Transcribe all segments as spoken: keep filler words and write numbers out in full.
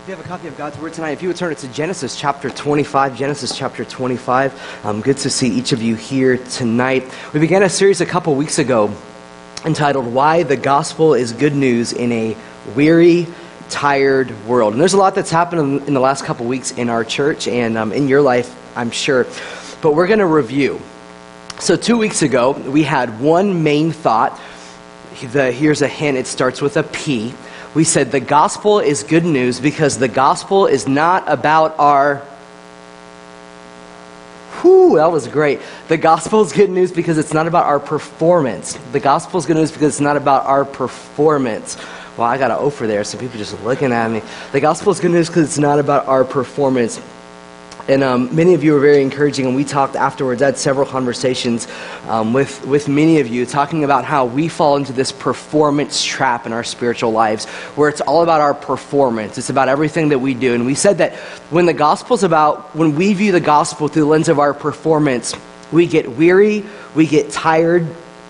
If you have a copy of God's Word tonight, if you would turn it to Genesis chapter twenty-five, Genesis chapter twenty-five. Um, good to see each of you here tonight. We began a series a couple weeks ago entitled, Why the Gospel is Good News in a Weary, Tired World. And there's a lot that's happened in, in the last couple weeks in our church and um, in your life, I'm sure. But we're going to review. So two weeks ago, we had one main thought. The, here's a hint. It starts with a P. We said the gospel is good news because the gospel is not about our... Whew, that was great. The gospel is good news because it's not about our performance. The gospel is good news because it's not about our performance. Well, I got an O for there, so people just looking at me. The gospel is good news because it's not about our performance. And um, many of you were very encouraging, and we talked afterwards. I had several conversations um, with, with many of you talking about how we fall into this performance trap in our spiritual lives, where it's all about our performance. It's about everything that we do. And we said that when the gospel's about, when we view the gospel through the lens of our performance, we get weary, we get tired,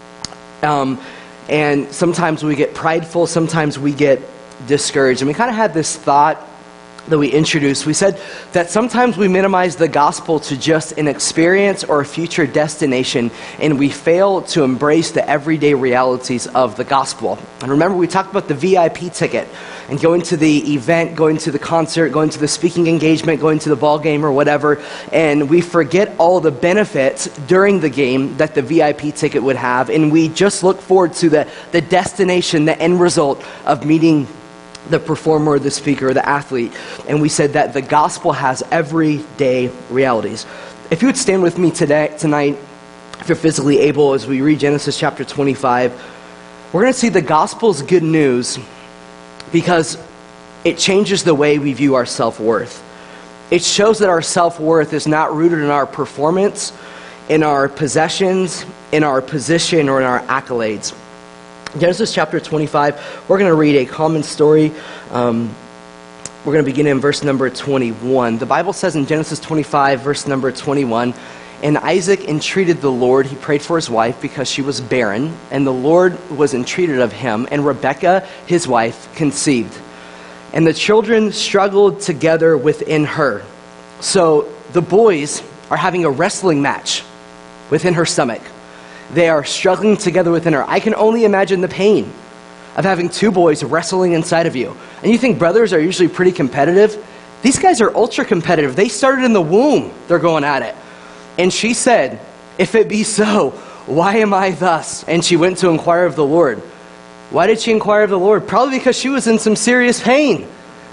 um, and sometimes we get prideful, sometimes we get discouraged. And we kind of had this thought that we introduced. We said that sometimes we minimize the gospel to just an experience or a future destination, and we fail to embrace the everyday realities of the gospel. And remember, we talked about the V I P ticket and going to the event, going to the concert, going to the speaking engagement, going to the ball game or whatever, and we forget all the benefits during the game that the V I P ticket would have, and we just look forward to the, the destination, the end result of meeting the performer, the speaker, the athlete. And we said that the gospel has everyday realities. If you would stand with me today, tonight, if you're physically able, as we read Genesis chapter twenty-five, we're going to see the gospel's good news because it changes the way we view our self-worth. It shows that our self-worth is not rooted in our performance, in our possessions, in our position, or in our accolades. Genesis chapter twenty-five, we're going to read a common story. Um, we're going to begin in verse number twenty-one. The Bible says in Genesis twenty-five, verse number twenty-one, and Isaac entreated the Lord. He prayed for his wife because she was barren, and the Lord was entreated of him, and Rebekah, his wife, conceived. And the children struggled together within her. So the boys are having a wrestling match within her stomach. They are struggling together within her. I can only imagine the pain of having two boys wrestling inside of you. And you think brothers are usually pretty competitive? These guys are ultra competitive. They started in the womb. They're going at it. And she said, if it be so, why am I thus? And she went to inquire of the Lord. Why did she inquire of the Lord? Probably because she was in some serious pain.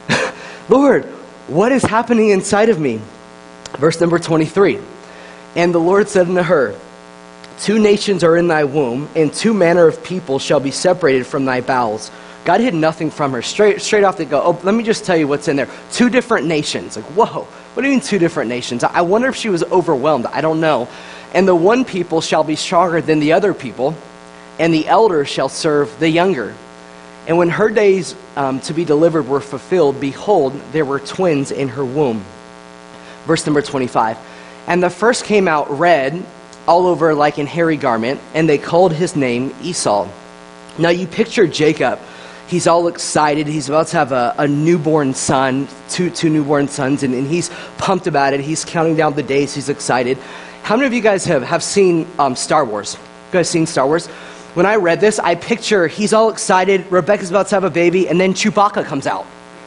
Lord, what is happening inside of me? Verse number twenty-three. And the Lord said unto her, two nations are in thy womb, and two manner of people shall be separated from thy bowels. God hid nothing from her. Straight straight off the go, oh, let me just tell you what's in there. Two different nations. Like, whoa, what do you mean two different nations? I wonder if she was overwhelmed. I don't know. And the one people shall be stronger than the other people, and the elder shall serve the younger. And when her days um, to be delivered were fulfilled, behold, there were twins in her womb. Verse number twenty-five. And the first came out red, all over like an hairy garment, and they called his name Esau. Now you picture Jacob. He's all excited. He's about to have a, a newborn son, two two newborn sons, and, and he's pumped about it. He's counting down the days. He's excited. How many of you guys have, have seen um, Star Wars? You guys seen Star Wars? When I read this, I picture he's all excited. Rebecca's about to have a baby, and then Chewbacca comes out.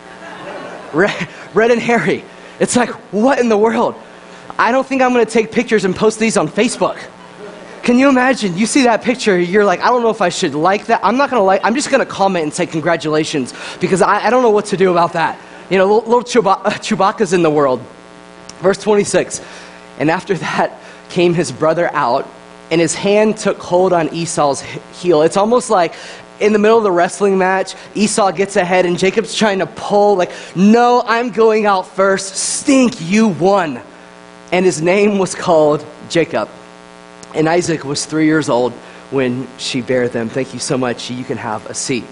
Red, red and hairy. It's like, what in the world? I don't think I'm going to take pictures and post these on Facebook. Can you imagine? You see that picture, you're like, I don't know if I should like that. I'm not going to like, I'm just going to comment and say congratulations because I, I don't know what to do about that. You know, little, little Chewba- Chewbacca's in the world. Verse twenty-six, and after that came his brother out, and his hand took hold on Esau's heel. It's almost like in the middle of the wrestling match, Esau gets ahead and Jacob's trying to pull, like, no, I'm going out first. Stink, you won. And his name was called Jacob. And Isaac was three years old when she bare them. Thank you so much. You can have a seat.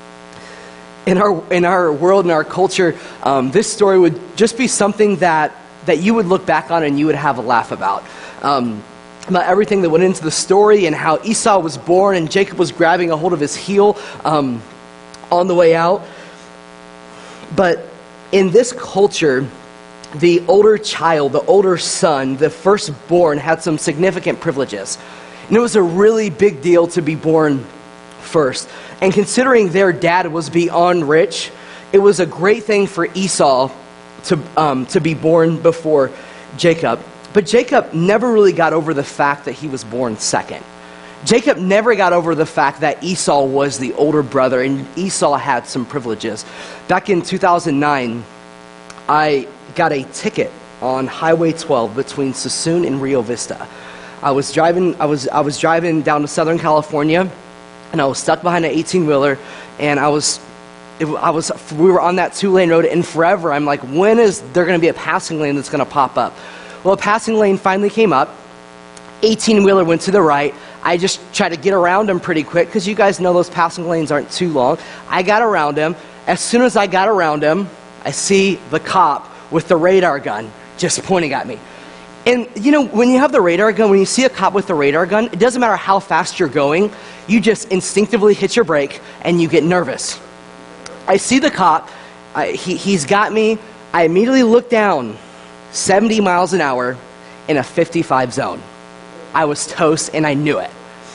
In our in our world, in our culture, um, this story would just be something that, that you would look back on and you would have a laugh about. Um, about everything that went into the story and how Esau was born and Jacob was grabbing a hold of his heel um, on the way out. But in this culture, the older child, the older son, the firstborn had some significant privileges. And it was a really big deal to be born first. And considering their dad was beyond rich, it was a great thing for Esau to, um, to be born before Jacob. But Jacob never really got over the fact that he was born second. Jacob never got over the fact that Esau was the older brother and Esau had some privileges. Back in two thousand nine, I got a ticket on Highway twelve between Suisun and Rio Vista. I was driving, I was, I was driving down to Southern California, and I was stuck behind an eighteen-wheeler, and I was, it, I was, we were on that two-lane road, and forever, I'm like, when is there going to be a passing lane that's going to pop up? Well, a passing lane finally came up. eighteen-wheeler went to the right. I just tried to get around him pretty quick, because you guys know those passing lanes aren't too long. I got around him. As soon as I got around him, I see the cop with the radar gun just pointing at me. And, you know, when you have the radar gun, when you see a cop with the radar gun, it doesn't matter how fast you're going, you just instinctively hit your brake and you get nervous. I see the cop, I, he, he's got me, I immediately look down, seventy miles an hour in a fifty-five zone. I was toast and I knew it.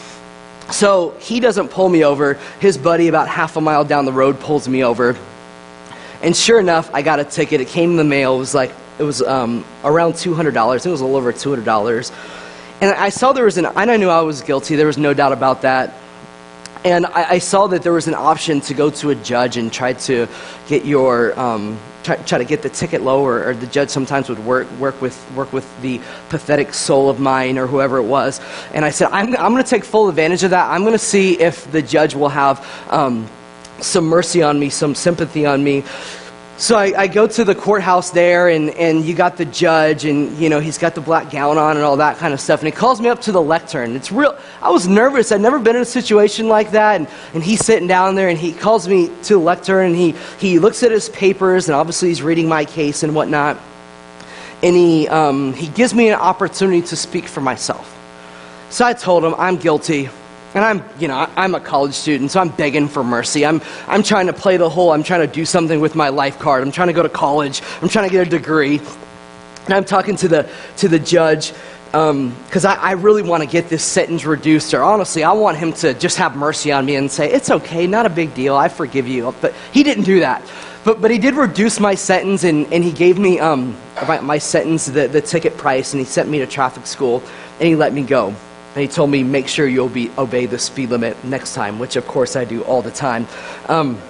So he doesn't pull me over, his buddy about half a mile down the road pulls me over. And sure enough, I got a ticket, it came in the mail, it was like, It was um, around two hundred dollars. It was a little over two hundred dollars. And I saw there was an, and I knew I was guilty. There was no doubt about that. And I, I saw that there was an option to go to a judge and try to get your, um, try, try to get the ticket lower. Or the judge sometimes would work work with work with the pathetic soul of mine or whoever it was. And I said, I'm, I'm going to take full advantage of that. I'm going to see if the judge will have um, some mercy on me, some sympathy on me. So I, I go to the courthouse there, and, and you got the judge, and, you know, he's got the black gown on and all that kind of stuff. And he calls me up to the lectern. It's real. I was nervous. I'd never been in a situation like that. And, and he's sitting down there, and he calls me to the lectern, and he, he looks at his papers, and obviously he's reading my case and whatnot. And he, um, he gives me an opportunity to speak for myself. So I told him, I'm guilty. And I'm, you know, I'm a college student, so I'm begging for mercy. I'm, I'm trying to play the whole, I'm trying to do something with my life card. I'm trying to go to college. I'm trying to get a degree. And I'm talking to the, to the judge, because um, I, I really want to get this sentence reduced. Or honestly, I want him to just have mercy on me and say, it's okay, not a big deal, I forgive you. But he didn't do that. But, but he did reduce my sentence, and, and he gave me um, my, my sentence, the, the ticket price, and he sent me to traffic school, and he let me go. And he told me, make sure you obe- obey the speed limit next time, which of course I do all the time. Um,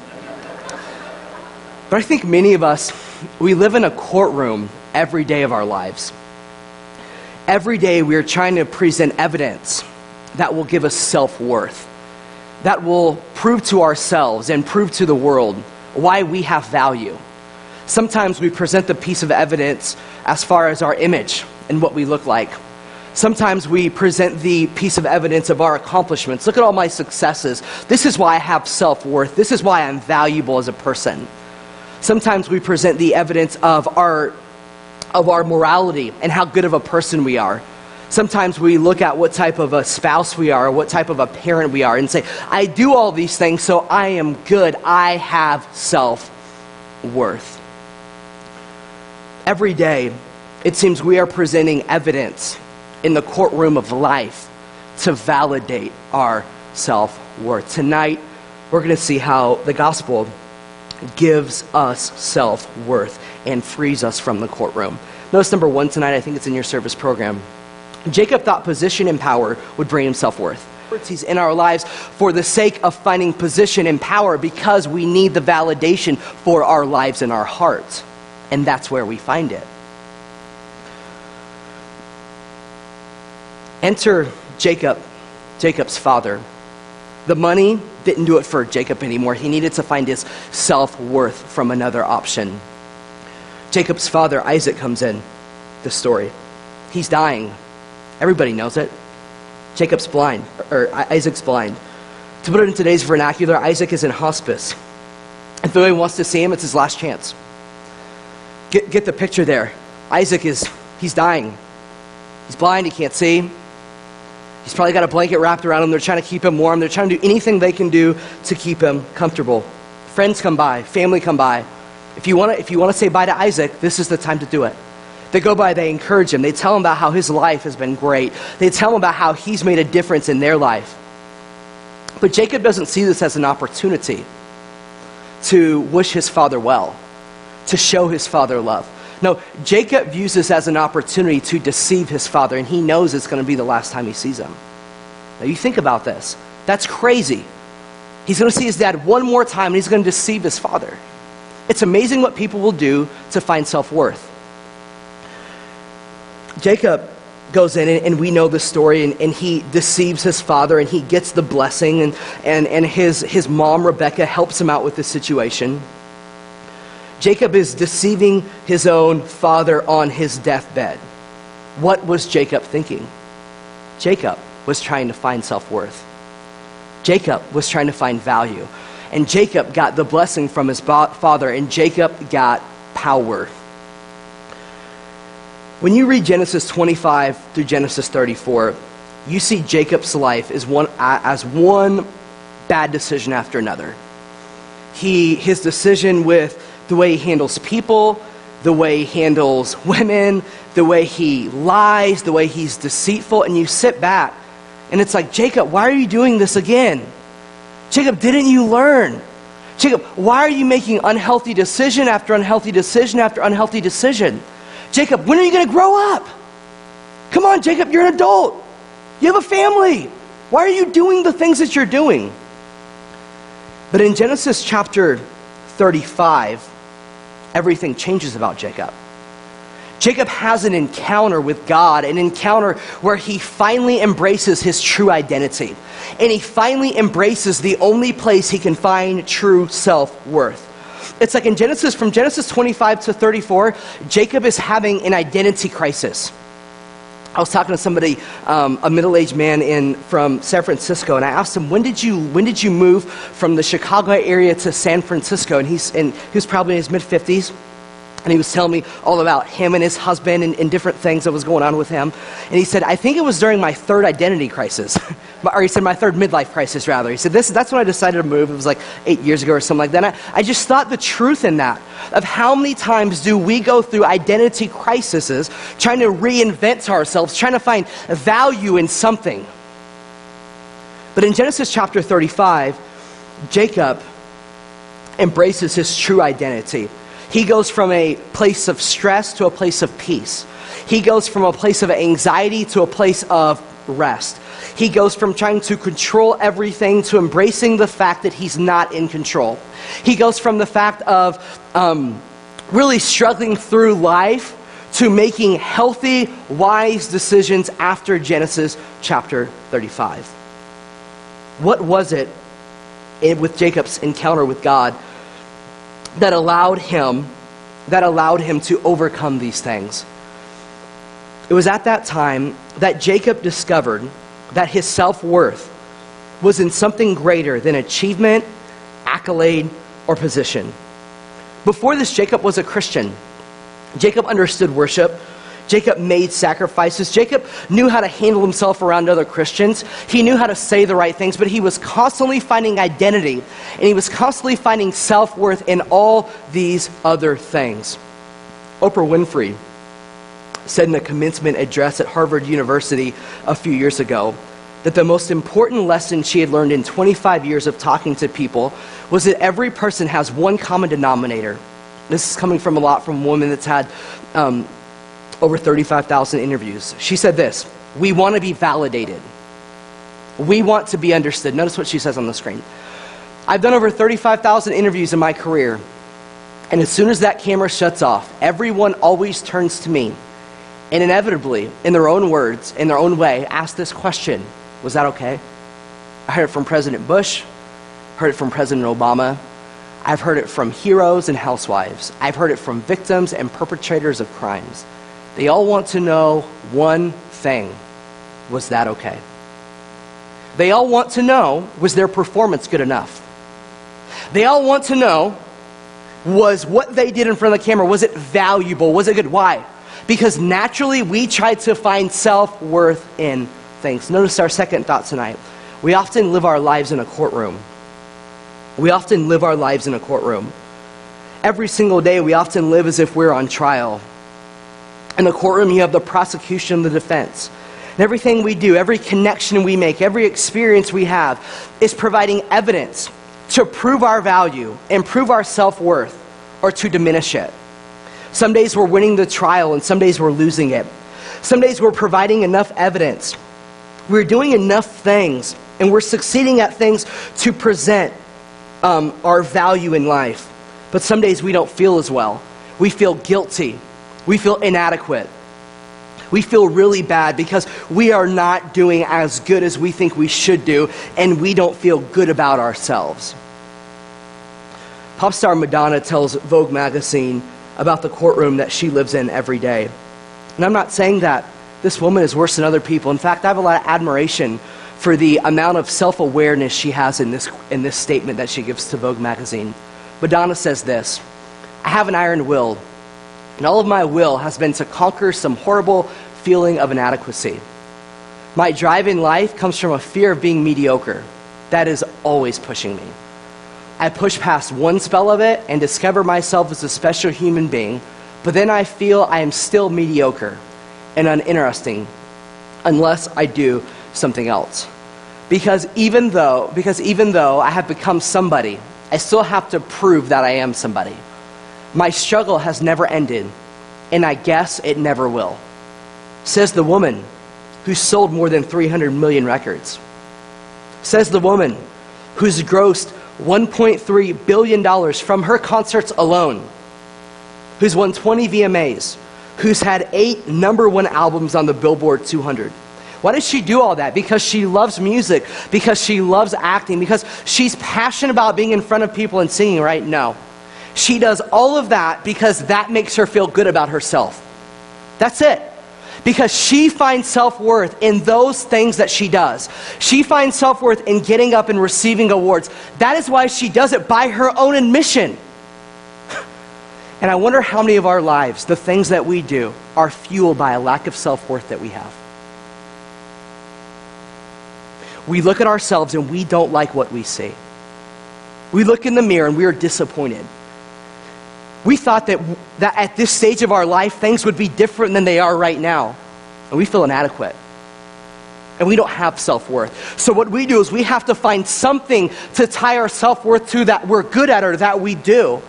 but I think many of us, we live in a courtroom every day of our lives. Every day we are trying to present evidence that will give us self-worth, that will prove to ourselves and prove to the world why we have value. Sometimes we present the piece of evidence as far as our image and what we look like. Sometimes we present the piece of evidence of our accomplishments. Look at all my successes. This is why I have self-worth. This is why I'm valuable as a person. Sometimes we present the evidence of our, of our morality and how good of a person we are. Sometimes we look at what type of a spouse we are, or what type of a parent we are, and say, I do all these things, so I am good. I have self-worth. Every day, it seems we are presenting evidence in the courtroom of life to validate our self-worth. Tonight, we're going to see how the gospel gives us self-worth and frees us from the courtroom. Notice number one tonight, I think it's in your service program. Jacob thought position and power would bring him self-worth. He's in our lives for the sake of finding position and power because we need the validation for our lives and our hearts. And that's where we find it. Enter Jacob, Jacob's father. The money didn't do it for Jacob anymore. He needed to find his self-worth from another option. Jacob's father, Isaac, comes in the story. He's dying. Everybody knows it. Jacob's blind, or Isaac's blind. To put it in today's vernacular, Isaac is in hospice. If anyone wants to see him, it's his last chance. Get, get the picture there. Isaac is, he's dying. He's blind, he can't see. He's probably got a blanket wrapped around him. They're trying to keep him warm. They're trying to do anything they can do to keep him comfortable. Friends come by, family come by, If you want to if you want to say bye to Isaac, this is the time to do it. They go by, they encourage him. They tell him about how his life has been great. They tell him about how he's made a difference in their life. But Jacob doesn't see this as an opportunity to wish his father well, to show his father love. No, Jacob views this as an opportunity to deceive his father, and he knows it's going to be the last time he sees him. Now you think about this. That's crazy. He's going to see his dad one more time, and he's going to deceive his father. It's amazing what people will do to find self-worth. Jacob goes in, and, and we know the story, and, and he deceives his father, and he gets the blessing, and, and, and his, his mom, Rebecca, helps him out with this situation. Jacob is deceiving his own father on his deathbed. What was Jacob thinking? Jacob was trying to find self-worth. Jacob was trying to find value. And Jacob got the blessing from his father, and Jacob got power. When you read Genesis twenty-five through Genesis thirty-four, you see Jacob's life as one, as one bad decision after another. He, his decision with the way he handles people, the way he handles women, the way he lies, the way he's deceitful, and you sit back, and it's like, Jacob, why are you doing this again? Jacob, didn't you learn? Jacob, why are you making unhealthy decision after unhealthy decision after unhealthy decision? Jacob, when are you going to grow up? Come on, Jacob, you're an adult. You have a family. Why are you doing the things that you're doing? But in Genesis chapter thirty-five, everything changes about Jacob. Jacob has an encounter with God, an encounter where he finally embraces his true identity. And he finally embraces the only place he can find true self-worth. It's like in Genesis, from Genesis twenty-five to thirty-four, Jacob is having an identity crisis. I was talking to somebody, um, a middle-aged man in from San Francisco, and I asked him, when did you when did you move from the Chicago area to San Francisco? And he's and he was probably in his mid-fifties. And he was telling me all about him and his husband and, and different things that was going on with him. And he said, I think it was during my third identity crisis. Or he said my third midlife crisis, rather. He said, this, that's when I decided to move. It was like eight years ago or something like that. And I, I just thought the truth in that, of how many times do we go through identity crises, trying to reinvent ourselves, trying to find value in something. But in Genesis chapter thirty-five, Jacob embraces his true identity. He goes from a place of stress to a place of peace. He goes from a place of anxiety to a place of rest. He goes from trying to control everything to embracing the fact that he's not in control. He goes from the fact of um, really struggling through life to making healthy, wise decisions after Genesis chapter thirty-five. What was it in, with Jacob's encounter with God that allowed him, that allowed him to overcome these things? It was at that time that Jacob discovered that his self-worth was in something greater than achievement, accolade, or position. Before this, Jacob was a Christian. Jacob understood worship. Jacob made sacrifices. Jacob knew how to handle himself around other Christians. He knew how to say the right things, but he was constantly finding identity, and he was constantly finding self-worth in all these other things. Oprah Winfrey said in a commencement address at Harvard University a few years ago that the most important lesson she had learned in twenty-five years of talking to people was that every person has one common denominator. This is coming from a lot from a woman that's had um, over thirty-five thousand interviews. She said this: we want to be validated. We want to be understood. Notice what she says on the screen. I've done over thirty-five thousand interviews in my career, and as soon as that camera shuts off, everyone always turns to me and inevitably, in their own words, in their own way, ask this question: was that okay? I heard it from President Bush, heard it from President Obama. I've heard it from heroes and housewives. I've heard it from victims and perpetrators of crimes. They all want to know one thing: was that okay? They all want to know, was their performance good enough? They all want to know, was what they did in front of the camera, was it valuable? Was it good? Why? Because naturally we try to find self-worth in things. Notice our second thought tonight. We often live our lives in a courtroom. We often live our lives in a courtroom. Every single day, we often live as if we're on trial. In the courtroom, you have the prosecution and the defense. And everything we do, every connection we make, every experience we have is providing evidence to prove our value and prove our self-worth or to diminish it. Some days we're winning the trial and some days we're losing it. Some days we're providing enough evidence. We're doing enough things and we're succeeding at things to present um, our value in life. But some days we don't feel as well. We feel guilty. We feel inadequate. We feel really bad because we are not doing as good as we think we should do, and we don't feel good about ourselves. Pop star Madonna tells Vogue magazine about the courtroom that she lives in every day. And I'm not saying that this woman is worse than other people. In fact, I have a lot of admiration for the amount of self-awareness she has in this, in this statement that she gives to Vogue magazine. Madonna says this: "I have an iron will, and all of my will has been to conquer some horrible feeling of inadequacy. My drive in life comes from a fear of being mediocre. That is always pushing me. I push past one spell of it and discover myself as a special human being, but then I feel I am still mediocre and uninteresting unless I do something else. Because even though, because even though I have become somebody, I still have to prove that I am somebody. My struggle has never ended, and I guess it never will," says the woman who sold more than three hundred million records. Says the woman who's grossed one point three billion dollars from her concerts alone, who's won twenty V M As, who's had eight number one albums on the Billboard two hundred. Why does she do all that? Because she loves music, because she loves acting, because she's passionate about being in front of people and singing, right? No. She does all of that because that makes her feel good about herself. That's it. Because she finds self-worth in those things that she does. She finds self-worth in getting up and receiving awards. That is why she does it by her own admission. And I wonder how many of our lives, the things that we do, are fueled by a lack of self-worth that we have. We look at ourselves and we don't like what we see. We look in the mirror and we are disappointed. We thought that, that at this stage of our life, things would be different than they are right now. And we feel inadequate. And we don't have self-worth. So what we do is we have to find something to tie our self-worth to that we're good at or that we do.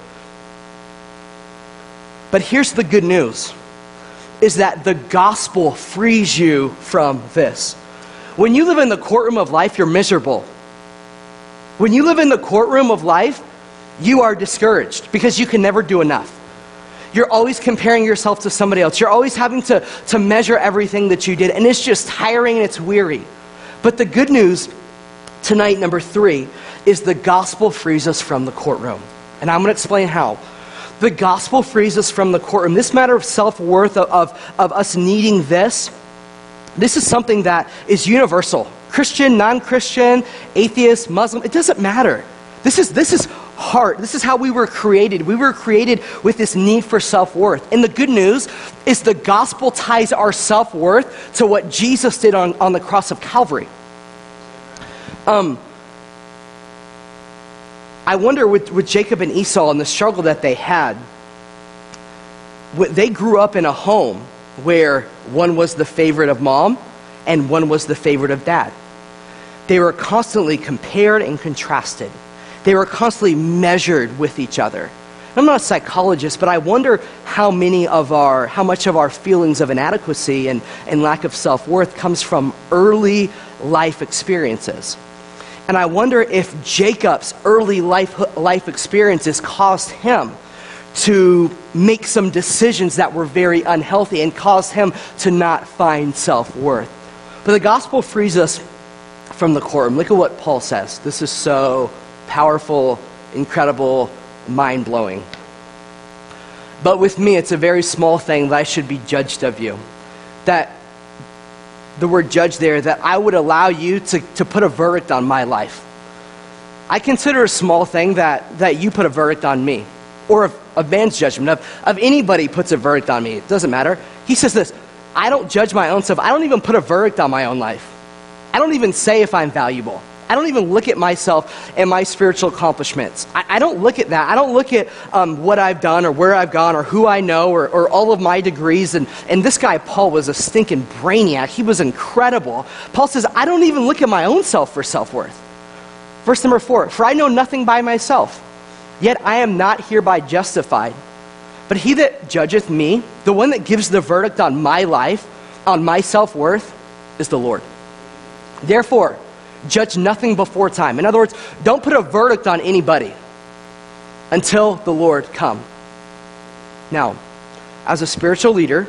But here's the good news, is that the gospel frees you from this. When you live in the courtroom of life, you're miserable. When you live in the courtroom of life, you are discouraged because you can never do enough. You're always comparing yourself to somebody else. You're always having to, to measure everything that you did, and it's just tiring and it's weary. But the good news tonight, number three, is the gospel frees us from the courtroom. And I'm going to explain how. The gospel frees us from the courtroom. This matter of self-worth, of, of, of us needing this, this is something that is universal. Christian, non-Christian, atheist, Muslim, it doesn't matter. This is, this is heart. This is how we were created. We were created with this need for self-worth. And the good news is the gospel ties our self-worth to what Jesus did on, on the cross of Calvary. Um, I wonder with, with Jacob and Esau and the struggle that they had, they grew up in a home where one was the favorite of mom and one was the favorite of dad. They were constantly compared and contrasted. They were constantly measured with each other. I'm not a psychologist, but I wonder how many of our, how much of our feelings of inadequacy and, and lack of self-worth comes from early life experiences. And I wonder if Jacob's early life, life experiences caused him to make some decisions that were very unhealthy and caused him to not find self-worth. But the gospel frees us from the courtroom. Look at what Paul says. This is so powerful, incredible, mind-blowing. But with me, it's a very small thing that I should be judged of you. That the word judge there, that I would allow you to, to put a verdict on my life. I consider a small thing that, that you put a verdict on me. Or of, of man's judgment, of, of anybody puts a verdict on me. It doesn't matter. He says this: I don't judge my own self. I don't even put a verdict on my own life. I don't even say if I'm valuable. I don't even look at myself and my spiritual accomplishments. I, I don't look at that. I don't look at um, what I've done or where I've gone or who I know or, or all of my degrees. And, and this guy, Paul, was a stinking brainiac. He was incredible. Paul says, I don't even look at my own self for self-worth. Verse number four, for I know nothing by myself, yet I am not hereby justified. But he that judgeth me, the one that gives the verdict on my life, on my self-worth, is the Lord. Therefore, judge nothing before time. In other words, don't put a verdict on anybody until the Lord come. Now, as a spiritual leader,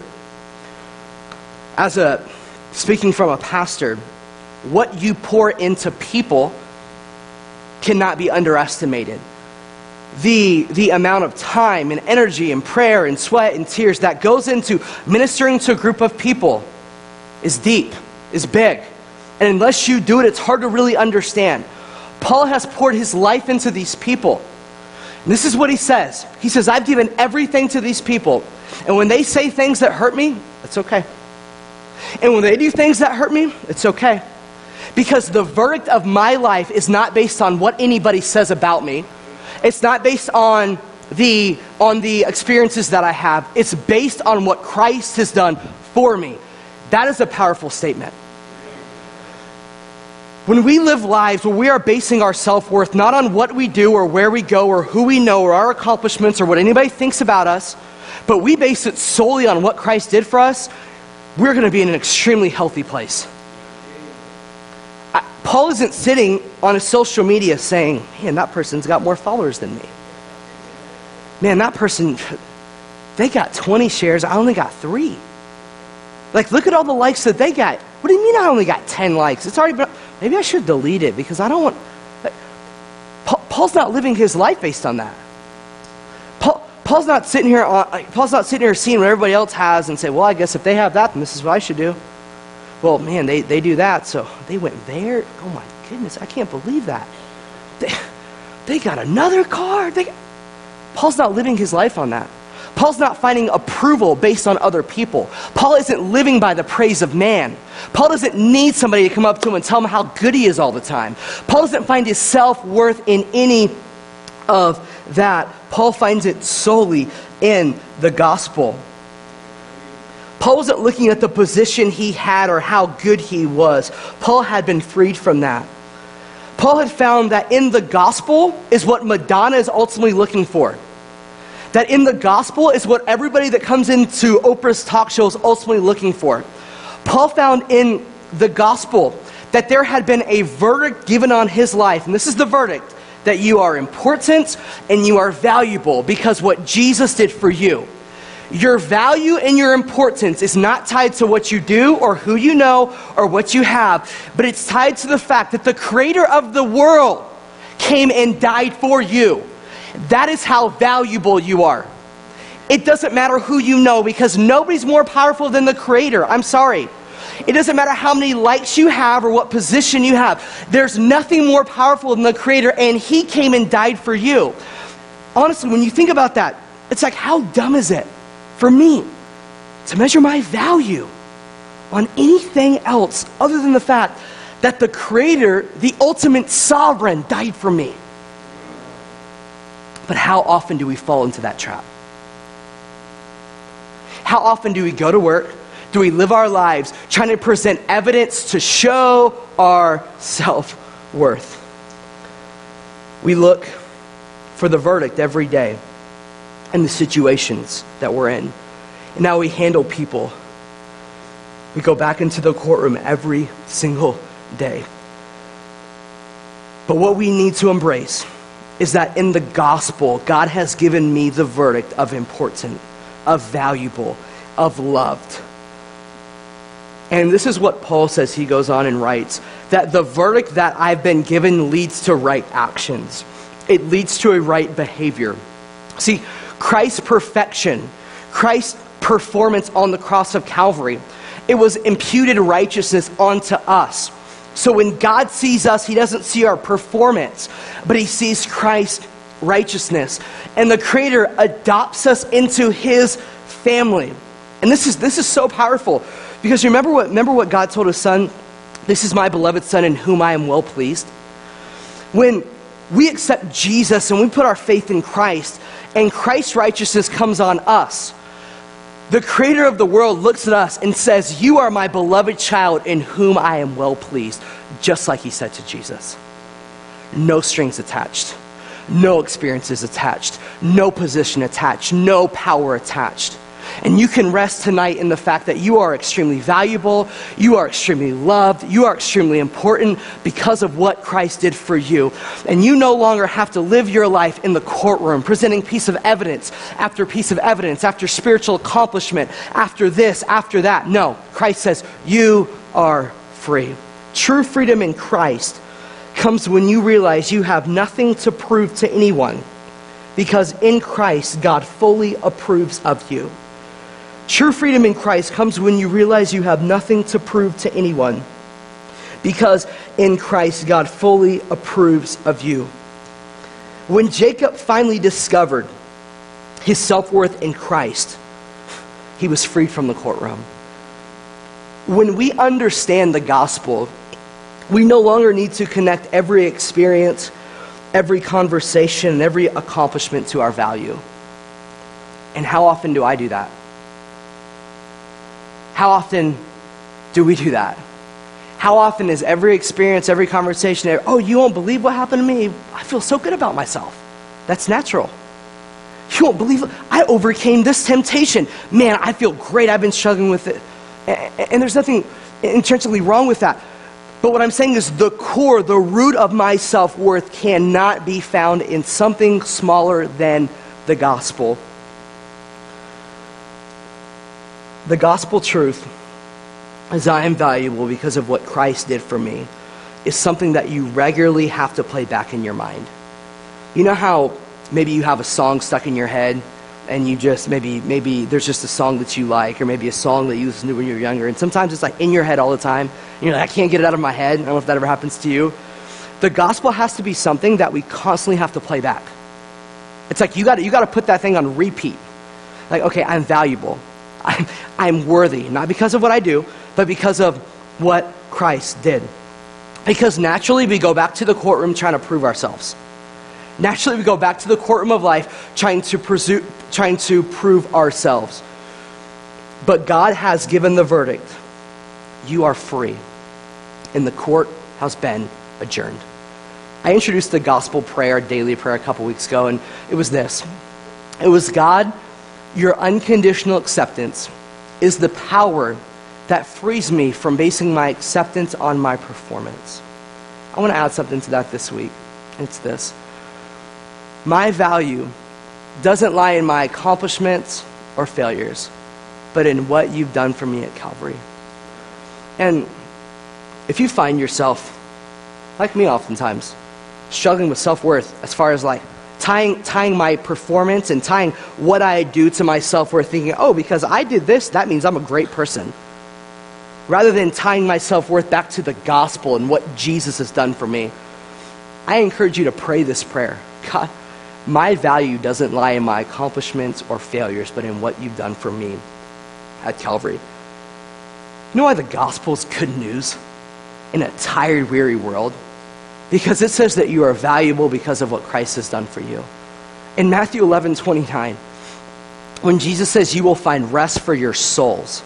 as a, speaking from a pastor, what you pour into people cannot be underestimated. The, the amount of time and energy and prayer and sweat and tears that goes into ministering to a group of people is deep, is big. And unless you do it, it's hard to really understand. Paul has poured his life into these people. And this is what he says. He says, I've given everything to these people. And when they say things that hurt me, it's okay. And when they do things that hurt me, it's okay. Because the verdict of my life is not based on what anybody says about me. It's not based on the, on the experiences that I have. It's based on what Christ has done for me. That is a powerful statement. When we live lives where we are basing our self-worth not on what we do or where we go or who we know or our accomplishments or what anybody thinks about us, but we base it solely on what Christ did for us, we're going to be in an extremely healthy place. I, Paul isn't sitting on a social media saying, man, that person's got more followers than me. Man, that person, they got twenty shares, I only got three. Like, look at all the likes that they got. What do you mean I only got ten likes? It's already been, maybe I should delete it because I don't want, Paul, Paul's not living his life based on that. Paul, Paul's not sitting here, on, Paul's not sitting here seeing what everybody else has and say, well, I guess if they have that, then this is what I should do. Well, man, they, they do that, so they went there. Oh my goodness, I can't believe that. They, they got another car. They, Paul's not living his life on that. Paul's not finding approval based on other people. Paul isn't living by the praise of man. Paul doesn't need somebody to come up to him and tell him how good he is all the time. Paul doesn't find his self-worth in any of that. Paul finds it solely in the gospel. Paul wasn't looking at the position he had or how good he was. Paul had been freed from that. Paul had found that in the gospel is what Madonna is ultimately looking for. That in the gospel is what everybody that comes into Oprah's talk show is ultimately looking for. Paul found in the gospel that there had been a verdict given on his life. And this is the verdict, that you are important and you are valuable because what Jesus did for you. Your value and your importance is not tied to what you do or who you know or what you have, but it's tied to the fact that the creator of the world came and died for you. That is how valuable you are. It doesn't matter who you know because nobody's more powerful than the creator. I'm sorry. It doesn't matter how many likes you have or what position you have. There's nothing more powerful than the creator, and he came and died for you. Honestly, when you think about that, it's like, how dumb is it for me to measure my value on anything else other than the fact that the creator, the ultimate sovereign, died for me? But how often do we fall into that trap? How often do we go to work? Do we live our lives trying to present evidence to show our self-worth? We look for the verdict every day in the situations that we're in. And now we handle people. We go back into the courtroom every single day. But what we need to embrace is that in the gospel, God has given me the verdict of important, of valuable, of loved. And this is what Paul says. He goes on and writes that the verdict that I've been given leads to right actions. It leads to a right behavior. See, Christ's perfection, Christ's performance on the cross of Calvary, it was imputed righteousness onto us. So when God sees us, he doesn't see our performance, but he sees Christ's righteousness. And the Creator adopts us into his family. And this is this is so powerful. Because remember what remember what God told his son? This is my beloved son in whom I am well pleased. When we accept Jesus and we put our faith in Christ, and Christ's righteousness comes on us, the creator of the world looks at us and says, you are my beloved child in whom I am well pleased, just like he said to Jesus. No strings attached, no experiences attached, no position attached, no power attached. And you can rest tonight in the fact that you are extremely valuable, you are extremely loved, you are extremely important because of what Christ did for you. And you no longer have to live your life in the courtroom, presenting piece of evidence after piece of evidence, after spiritual accomplishment, after this, after that. No, Christ says you are free. True freedom in Christ comes when you realize you have nothing to prove to anyone, because in Christ, God fully approves of you. True freedom in Christ comes when you realize you have nothing to prove to anyone, because in Christ, God fully approves of you. When Jacob finally discovered his self-worth in Christ, he was freed from the courtroom. When we understand the gospel, we no longer need to connect every experience, every conversation, and every accomplishment to our value. And how often do I do that? How often do we do that? How often is every experience, every conversation, oh, you won't believe what happened to me? I feel so good about myself. That's natural. You won't believe it. I overcame this temptation. Man, I feel great. I've been struggling with it. And there's nothing intentionally wrong with that. But what I'm saying is the core, the root of my self-worth cannot be found in something smaller than the gospel. The gospel truth is I am valuable because of what Christ did for me is something that you regularly have to play back in your mind. You know how maybe you have a song stuck in your head and you just, maybe maybe there's just a song that you like, or maybe a song that you listened to when you were younger, and sometimes it's like in your head all the time, and you're like, I can't get it out of my head. I don't know if that ever happens to you. The gospel has to be something that we constantly have to play back. It's like you got you got to put that thing on repeat. Like, okay, I'm valuable. I'm, I'm worthy, not because of what I do, but because of what Christ did. Because naturally we go back to the courtroom trying to prove ourselves. Naturally we go back to the courtroom of life trying to pursue, trying to prove ourselves. But God has given the verdict. You are free. And the court has been adjourned. I introduced the gospel prayer, daily prayer, a couple weeks ago, and it was this. It was, God, your unconditional acceptance is the power that frees me from basing my acceptance on my performance. I want to add something to that this week. It's this. My value doesn't lie in my accomplishments or failures, but in what you've done for me at Calvary. And if you find yourself, like me oftentimes, struggling with self-worth as far as like tying tying my performance and tying what I do to my self-worth, thinking, oh, because I did this, that means I'm a great person. Rather than tying my self-worth back to the gospel and what Jesus has done for me, I encourage you to pray this prayer. God, my value doesn't lie in my accomplishments or failures, but in what you've done for me at Calvary. You know why the gospel is good news in a tired, weary world? Because it says that you are valuable because of what Christ has done for you. In Matthew eleven twenty-nine, when Jesus says you will find rest for your souls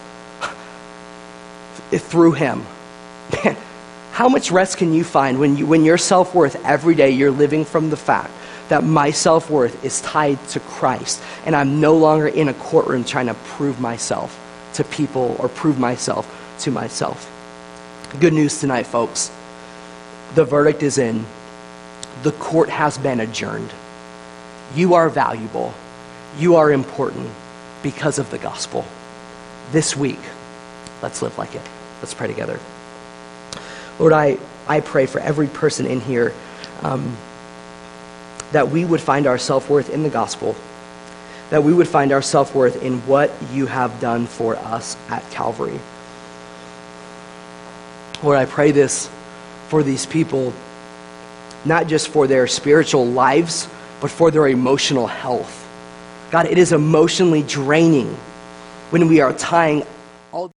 through him, man, how much rest can you find when you when your self-worth every day you're living from the fact that my self-worth is tied to Christ, and I'm no longer in a courtroom trying to prove myself to people or prove myself to myself. Good news tonight, folks. The verdict is in. The court has been adjourned. You are valuable. You are important because of the gospel. This week, let's live like it. Let's pray together. Lord, I, I pray for every person in here um, that we would find our self-worth in the gospel, that we would find our self-worth in what you have done for us at Calvary. Lord, I pray this for these people, not just for their spiritual lives, but for their emotional health. God, it is emotionally draining when we are tying all